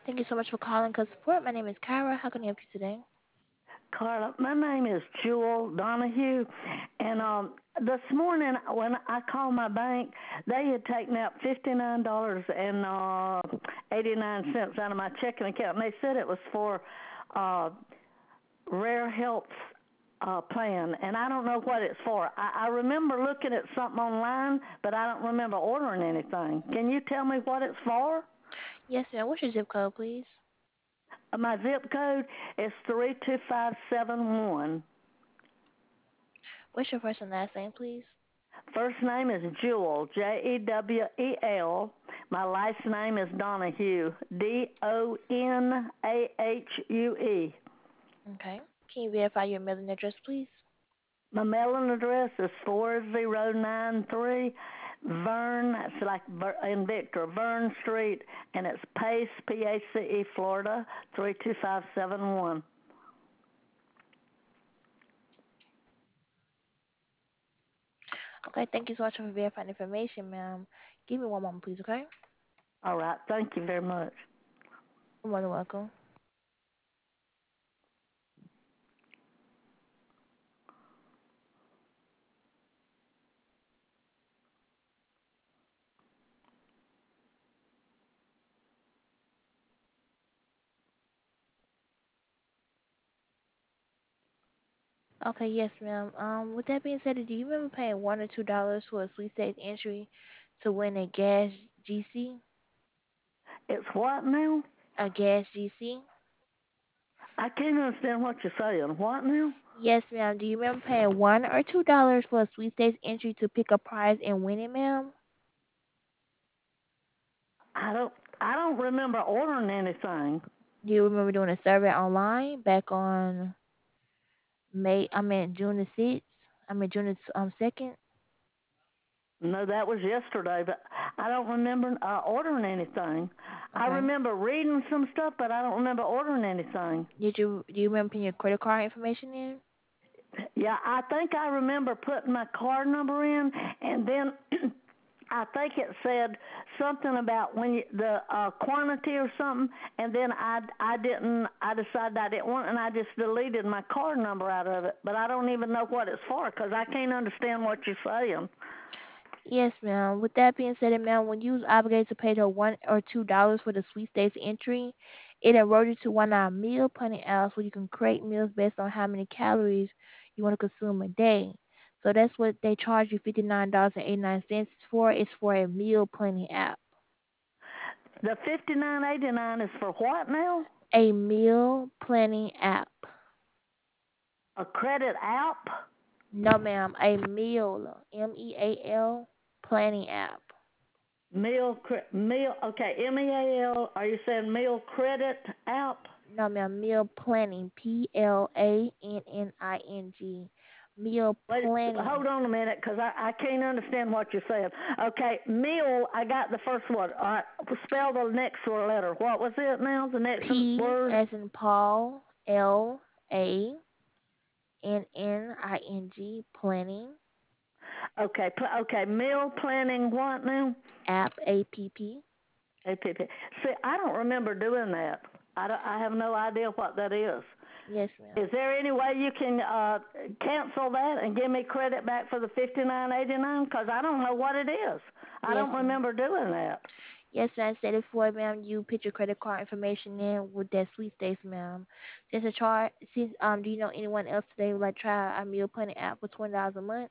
Thank you so much for calling Cuz Support. My name is Kyra. How can I help you today? Carla, my name is Jewel Donahue, and this morning when I called my bank, they had taken out $59.89 out of my checking account, and they said it was for uh, Rare Health plan, and I don't know what it's for. I remember looking at something online, but I don't remember ordering anything. Can you tell me what it's for? Yes, ma'am. What's your zip code, please? My zip code is 32571. What's your first and last name, please? First name is Jewel, Jewel. My last name is Donahue, Donahue. Okay. Can you verify your mailing address, please? My mailing address is 4093 Vern, that's like in Victor, Vern Street, and it's Pace, Pace, Florida, 32571. Okay. Thank you so much for verifying information, ma'am. Give me one moment, please, okay? All right, thank you very much. You're more than welcome. Okay, yes, ma'am. With that being said, do you remember paying $1 or $2 for a sweepstakes entry to win a gas GC? It's what now? A gas GC? I can't understand what you're saying. What now? Yes, ma'am. Do you remember paying $1 or $2 for a sweepstakes entry to pick a prize and win it, ma'am? I don't I don't remember ordering anything. Do you remember doing a survey online back on June the 6th? June the 2nd? No, that was yesterday, but I don't remember ordering anything. I Okay. remember reading some stuff, but I don't remember ordering anything. Do you remember putting your credit card information in? Yeah, I think I remember putting my card number in, and then I think it said something about the quantity or something, and then I didn't. I decided I didn't want, it, and I just deleted my card number out of it. But I don't even know what it's for because I can't understand what you're saying. Yes, ma'am. With that being said, ma'am, when you was obligated to pay the $1 or $2 for the sweepstakes entry, it enrolled you to one of our meal planning apps where you can create meals based on how many calories you want to consume a day. So that's what they charge you $59.89 for. It's for a meal planning app. The 59.89 is for what now? A meal planning app. A credit app? No, ma'am. A meal, MEAL planning app. Meal. Okay, MEAL. Are you saying meal credit app? No, ma'am. Meal planning. PLANNING. Meal Wait, planning. hold on a minute, because I can't understand what you're saying. Okay, meal. I got the first one. All right, spell the next letter. What was it now? The next P word? as in Paul. LANNING. Planning. Okay, meal planning. What now? App. APP. APP. See, I don't remember doing that. I have no idea what that is. Yes, ma'am. Is there any way you can cancel that and give me credit back for the 59.89? Because I don't know what it is. I Yes, don't ma'am. remember doing that. Yes, I said it for ma'am. You put your credit card information in with that sweepstakes, ma'am. Do you know anyone else today would like to try our meal planning app for $20 a month?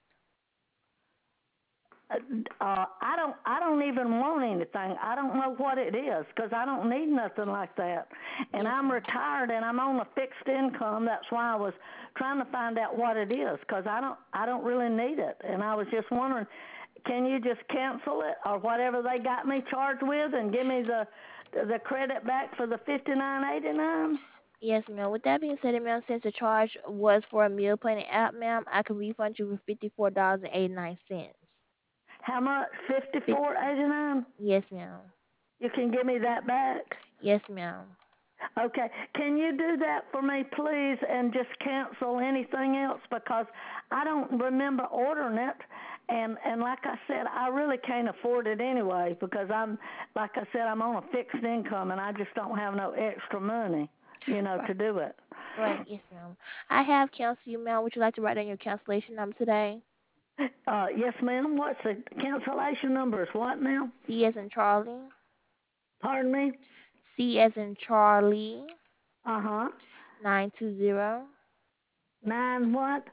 I don't even want anything. I don't know what it is because I don't need nothing like that. And Yes, I'm ma'am. retired and I'm on a fixed income. That's why I was trying to find out what it is because I don't really need it. And I was just wondering, can you just cancel it or whatever they got me charged with and give me the credit back for the 59.89? Yes, ma'am. With that being said, ma'am, since the charge was for a meal planning app, ma'am, I can refund you for $54.89. How much? Fif- 54.89? yes, ma'am. You can give me that back? Yes, ma'am. Okay. Can you do that for me, please, and just cancel anything else because I don't remember ordering it, and like I said, I really can't afford it anyway because like I said, I'm on a fixed income and I just don't have no extra money, Right. to do it. Right. Yes, ma'am. I have canceled you, ma'am. Would you like to write down your cancellation number today? Yes, ma'am. What's the cancellation number? Is what now? C as in Charlie. Pardon me? C as in Charlie. Uh huh. 920 Nine what?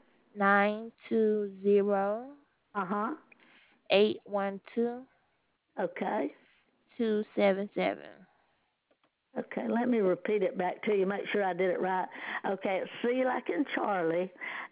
920 Uh huh. 812 Okay. 277. Okay, let me repeat it back to you, make sure I did it right. Okay, it's C like in Charlie,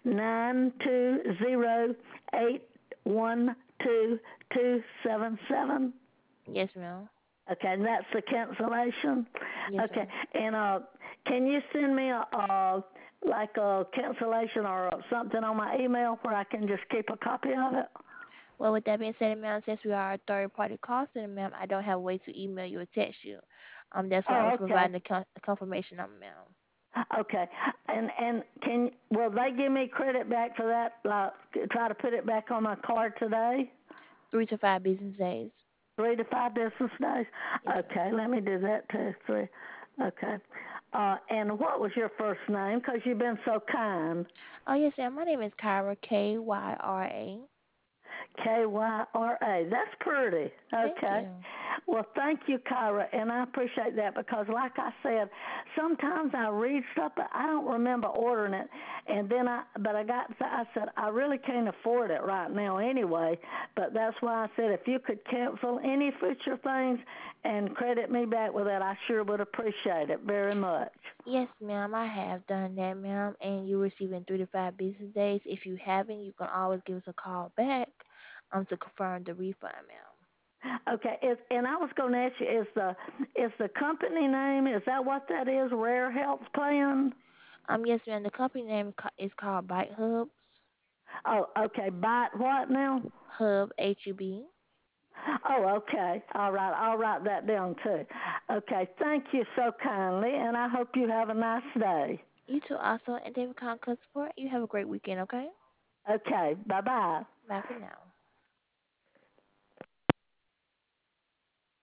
920812277. Yes, ma'am. Okay, and that's the cancellation. Yes, Okay, ma'am. and can you send me like a cancellation or something on my email where I can just keep a copy of it? Well, with that being said, ma'am, since we are a third-party call center, ma'am, I don't have a way to email you or text you. That's why I was Oh, okay. providing the confirmation number, ma'am. Okay, and will they give me credit back for that? Like, try to put it back on my card today. 3 to 5 business days. 3 to 5 business days. Yes, ma'am. Okay, let me do that too. Three. Okay. And what was your first name? Because you've been so kind. Oh, yes, ma'am. My name is Kyra, Kyra. Kyra. That's pretty. Thank Okay. you. Well, thank you, Kyra, and I appreciate that because, like I said, sometimes I read stuff, but I don't remember ordering it. And then I said I really can't afford it right now anyway. But that's why I said if you could cancel any future things and credit me back with that, I sure would appreciate it very much. Yes, ma'am. I have done that, ma'am. And you're receiving 3 to 5 business days. If you haven't, you can always give us a call back to confirm the refund, ma'am. Okay, and I was going to ask you, is the company name, is that what that is, Rare Health Plan? Yes, ma'am. The company name is called Bite Hub. Oh, okay, Bite what now? Hub, HUB. Oh, okay, all right, I'll write that down too. Okay, thank you so kindly, and I hope you have a nice day. You too, also. And David Conn Support. You have a great weekend, okay? Okay, bye-bye. Bye for now.